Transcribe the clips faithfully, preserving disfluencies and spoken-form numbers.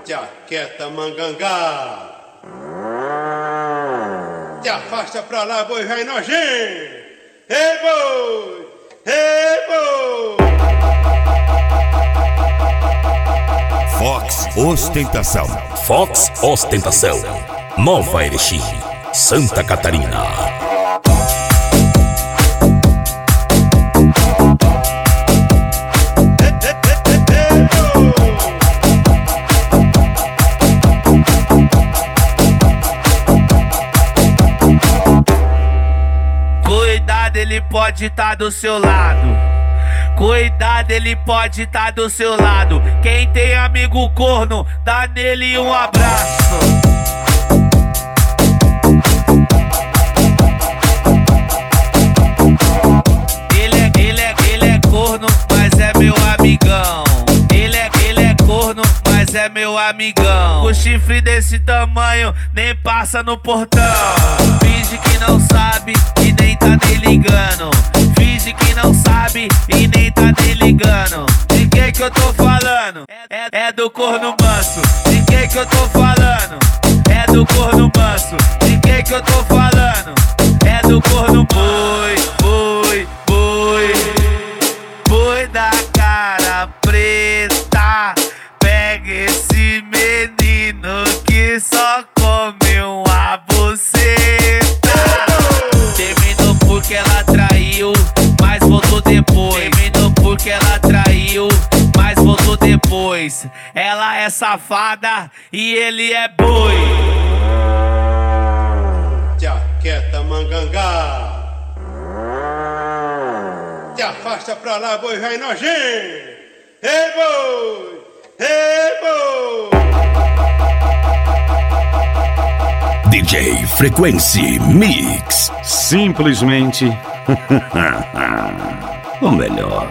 Jaqueta mangangá. Te afasta pra lá, boi vai nojento. Ei, boi! Ei, boi! Fox Ostentação. Fox Ostentação. Nova Erechim, Santa Catarina. Cuidado, ele pode tá do seu lado. Cuidado, ele pode tá do seu lado. Quem tem amigo corno, dá nele um abraço. Ele é, ele é, ele é corno, mas é meu amigão. Ele é, ele é corno, mas é meu amigão. O chifre desse tamanho nem passa no portão. Finge que não sabe e nem tá nem ligando. Finge que não sabe e nem tá nem ligando. De quem que eu tô falando? É, é do corno manso. De quem que eu tô falando? É do corno manso. De quem que eu tô falando? É do corno boi, boi, boi. Boi da cara preta. Pega esse menino que só come uma buceta. Terminou porque ela traiu, mas voltou depois. Terminou porque ela traiu, mas voltou depois. Ela é safada e ele é boi. Jaqueta mangangá. Te afasta pra lá, boi vai nojento. Ei, boi! Ei, boi! D J Frequency Mix. Simplesmente o melhor.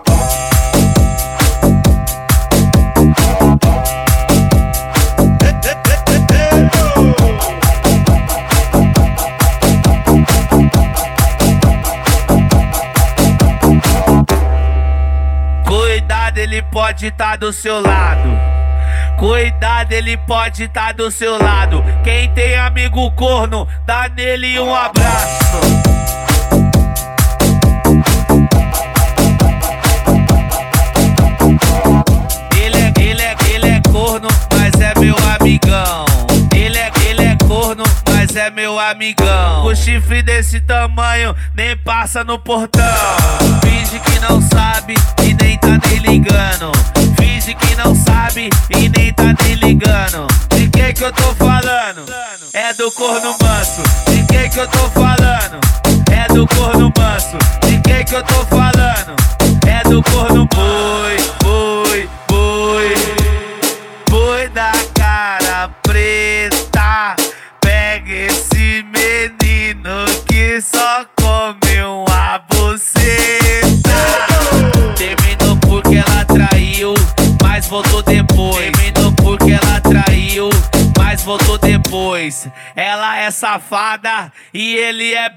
Cuidado, ele pode tá do seu lado. Cuidado, ele pode tá do seu lado. Quem tem amigo corno, dá nele um abraço. Ele é, ele é, ele é corno, mas é meu amigão. Ele é, ele é corno, mas é meu amigão. O chifre desse tamanho nem passa no portão. Finge que não sabe e nem tá nem ligando. Finge que não sabe e nem tá nem ligando. De quem que eu tô falando? É do corno manso. De quem que eu tô falando? É do corno manso. De quem que eu tô falando? É do corno boi, boi, boi. Boi da cara preta. Pega esse menino que só come uma buceta. Terminou porque ela traiu, mas voltou depois. Terminou porque ela traiu, mas voltou depois. Ela é safada e ele é